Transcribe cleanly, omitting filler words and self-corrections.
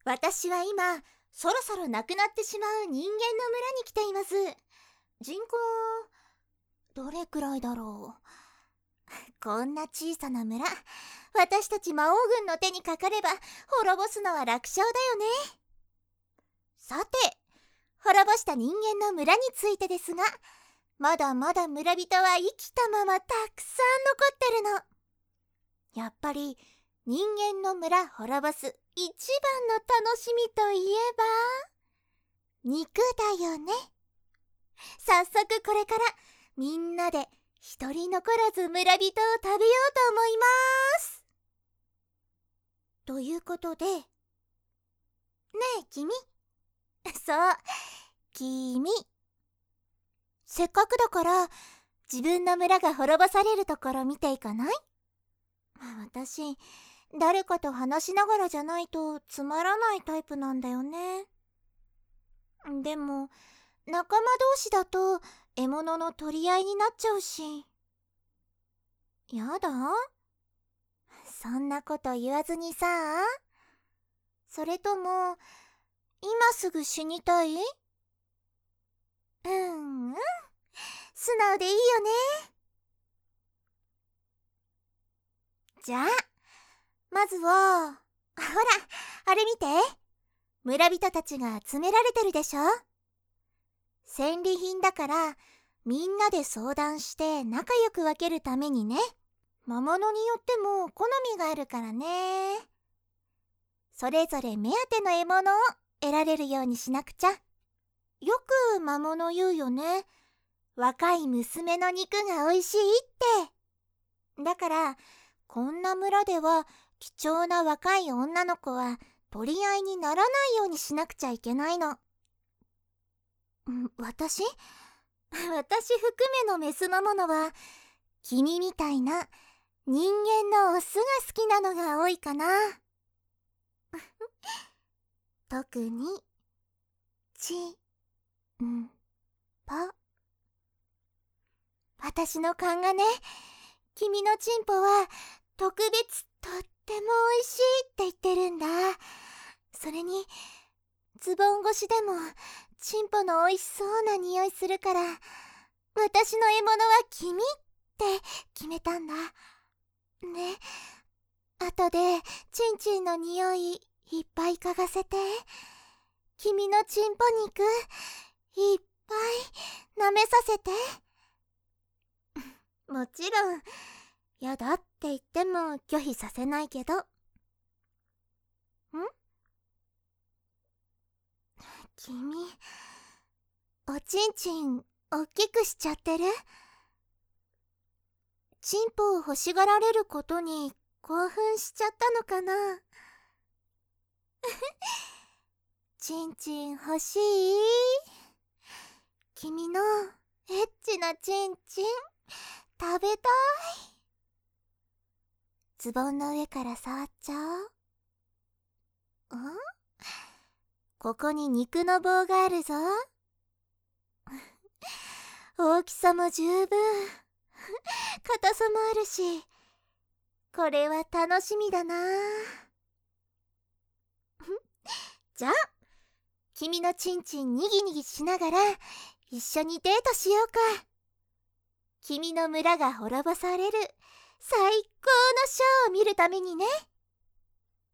私は今、そろそろなくなってしまう人間の村に来ています。人口、どれくらいだろう。こんな小さな村、私たち魔王軍の手にかかれば滅ぼすのは楽勝だよね。さて、滅ぼした人間の村についてですが、まだまだ村人は生きたままたくさん残ってるの。やっぱり人間の村滅ぼす一番の楽しみといえば肉だよね。早速これからみんなで一人残らず村人を食べようと思います。ということで、ねえ君、そう、君、せっかくだから自分の村が滅ぼされるところ見ていかない？私、誰かと話しながらじゃないとつまらないタイプなんだよね。でも、仲間同士だと獲物の取り合いになっちゃうし。やだ？そんなこと言わずにさ。それとも、今すぐ死にたい？素直でいいよね。じゃあ、まずは、ほら、あれ見て。村人たちが集められてるでしょ。戦利品だから、みんなで相談して仲良く分けるためにね。魔物によっても好みがあるからね。それぞれ目当ての獲物を得られるようにしなくちゃ。よく魔物言うよね。若い娘の肉がおいしいって。だから、こんな村では貴重な若い女の子は取り合いにならないようにしなくちゃいけないの。私含めのメスのものは君みたいな人間のオスが好きなのが多いかな。特にチンポ。私の勘がね、君のチンポは特別とっても美味しいって言ってるんだ。それにズボン越しでもチンポの美味しそうな匂いするから、私の獲物は君って決めたんだ。ね、後でチンチンの匂いいっぱい嗅がせて、君のチンポ肉いっぱい舐めさせて。もちろんやだって言っても拒否させないけど。君、おちんちんおっきくしちゃってる？チンポを欲しがられることに興奮しちゃったのかな？チンチン欲しい？君のエッチなチンチン食べたい。ズボンの上から触っちゃおう。ここに肉の棒があるぞ。大きさも十分、硬さもあるし、これは楽しみだな。じゃあ、君のチンチンにぎにぎしながら一緒にデートしようか。君の村が滅ぼされる最高のショーを見るためにね。